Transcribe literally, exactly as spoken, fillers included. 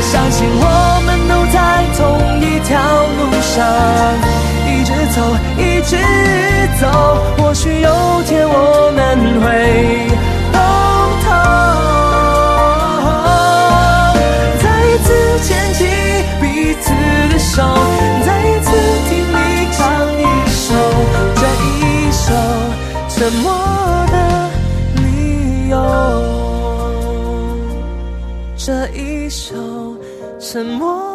相信我们都在同一条路上，一直走，一直走，或许有天我们会碰头，再一次牵起彼此的手，再一次听你唱一首，这一首沉默的理由，这一首沉默